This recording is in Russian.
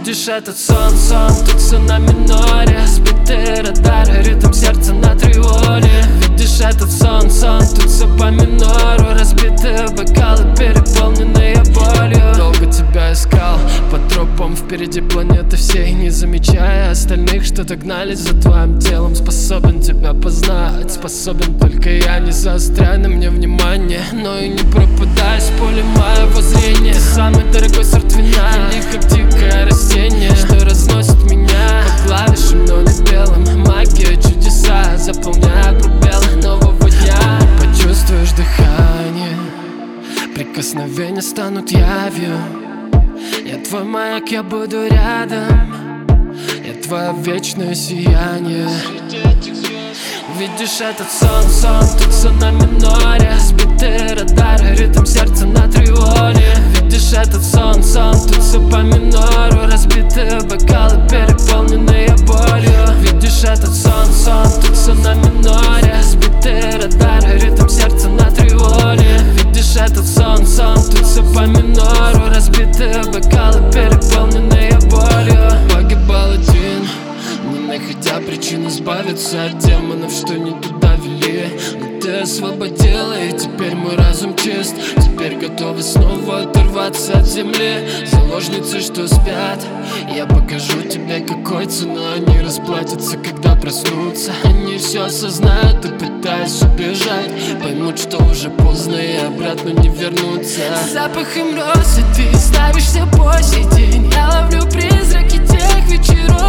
Видишь этот сон, тут все на миноре. Сбитый радар, ритм сердца на тревоге. Видишь этот сон, тут все по минору. Разбитые бокалы, переполненные болью. Долго тебя искал по тропам, впереди планеты всей, не замечая остальных, что догнались за твоим телом. Способен тебя познать, способен только я. Не заостряй на мне внимание, но и не пропадай с поля моего зрения. Ты самый дорогой сорт вина, или как дикое растение, что разносит меня по клавишам, но не белым. Магия, чудеса заполняют пробелы нового дня. Почувствуешь дыхание, прикосновения станут явью. Я твой маяк, я буду рядом, я твое вечное сияние. Видишь этот сон, тут все на миноре. Сбитый радар, ритм сердца на тревоге. Видишь этот сон, тут все по минору. Разбитые бокалы, переполненные болью. Видишь этот сон, тут все на миноре. Сбитый радар, ритм сердца на тревоге. Видишь этот сон, тут все по минору. Разбитые бокалы, переполненные болью. Погибал один, не находя причин избавиться от демонов, что не туда вели. Но ты освободила, и теперь мой разум чист. Теперь готовы снова оторваться от земли. Заложницы, что спят, я покажу тебе, какой ценой они расплатятся, когда проснутся. Они все осознают и, пытаясь убежать, поймут, что уже поздно и обратно не вернуться. Запахом роз, и ты ставишься по сей день. Я ловлю призраки тех вечеров,